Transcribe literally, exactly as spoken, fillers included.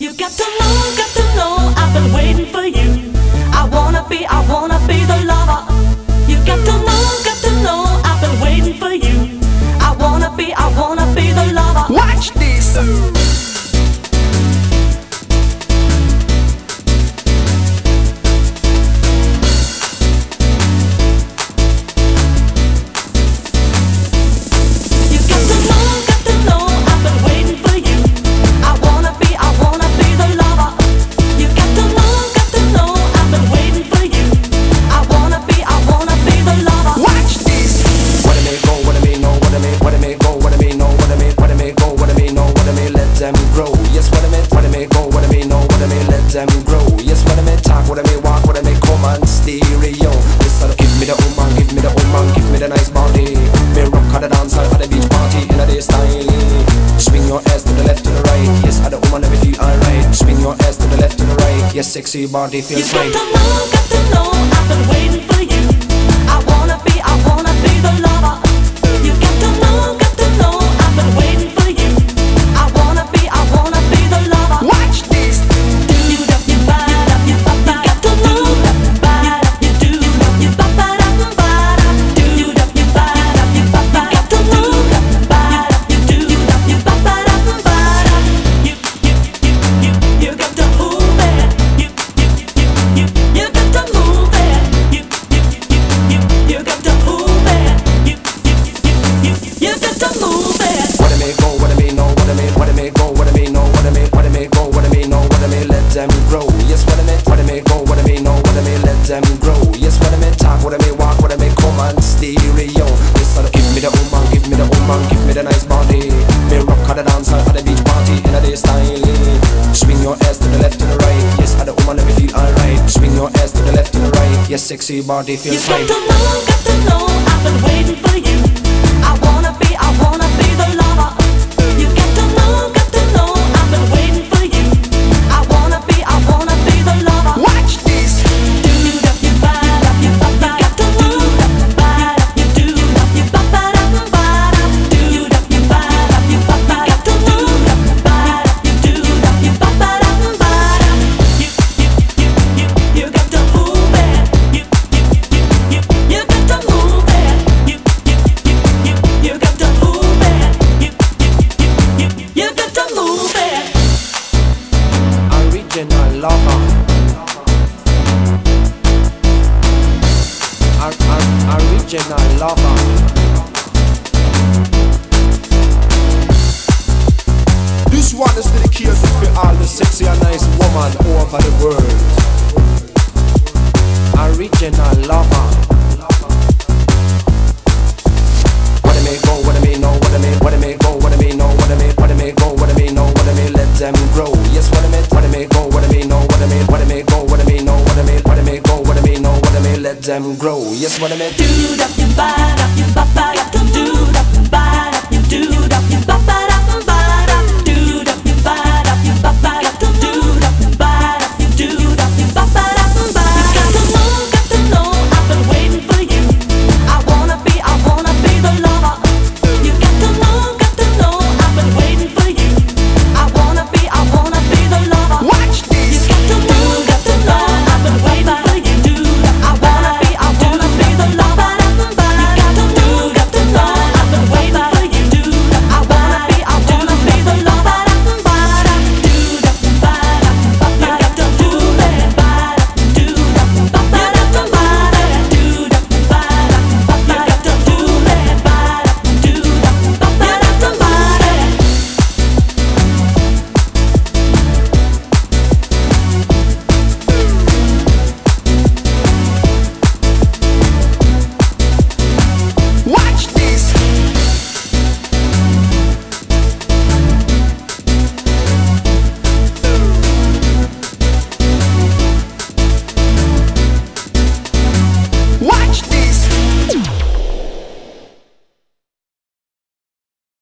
You got to know, got to know, I've been waiting for you. I wanna be, I wanna be the lover. You got to know, got to know, I've been waiting for you. I wanna be, I wanna be the lover. Watch this. Them grow, yes, what I mean, what I mean, go, what I mean, know, what I mean, let them grow, yes, what I mean, talk, what I mean, walk, what I mean, come on, stereo, this sort of give me the woman, give me the woman, give me the nice body, me rock at the dance at the beach party, in a day style, swing your ass to the left, to the right, yes, at the woman, let me feel alright, swing your ass to the left, to the right, yes, sexy body feels right. You got to know, got to know, I've been waiting for you. I wanna be, I wanna be the lover. You got to know, got to know, I've been waiting for you. I wanna be, I wanna be the lover. Watch this. Do you da you ba da you ba ba? You got to know ba da you do you ba ba da ba da. Do you da you ba da you ba ba? You got to know ba da you do you ba ba da ba da. You you you you you got to move it. You you you you you got to move it. You you you you you got to move it. You you you you you got to move it. What I mean, go, what I mean, know, what I mean, what I mean, go, what I mean, know, what I mean, what I mean, go, what I mean, know, what I mean, let them grow. Yes, what I mean, what I mean, go, what I mean, know, what I mean, let them grow. Yes, what I mean, talk, what I mean, walk, what I mean, come on, stereo. This sort of give me the woman, give me the woman, give me the nice body. Me rock at the dance at the beach party in a day style. Swing your ass to the left, to the right. Yes, at the woman, let me feel alright. Swing your ass to the left, to the right. Yes, sexy body You feels got right. to know, got to know, I've been waiting for you. I wanna be, I wanna be the lover. You got to know, got to know, I've been waiting for you. I wanna be, I wanna be the lover. Watch this. Do you da you ba da you ba ba? You got to know ba da you do you ba ba da ba da. Do you da you ba da you ba ba? You got to know ba da you do you ba ba da ba da. You you you you you got to move it. You you you you you got to move it. You you you you you got to move it. You you you you you got to move it. Original lover. Or- or- Original lover. This one is dedicated for all the sexy and nice woman over the world. Original lover. What I mean, go, what I mean, know, what I mean, what I mean, go, what I mean, know, what I mean, what I mean, go, what I mean, know, what I mean, let them grow. Yes, what I mean, what I mean, go, what I mean, know, what I mean, what I mean, go, what I mean, know, what I mean, what I mean, go, what I mean, know, what I mean, let them grow. Yes, what I mean. Do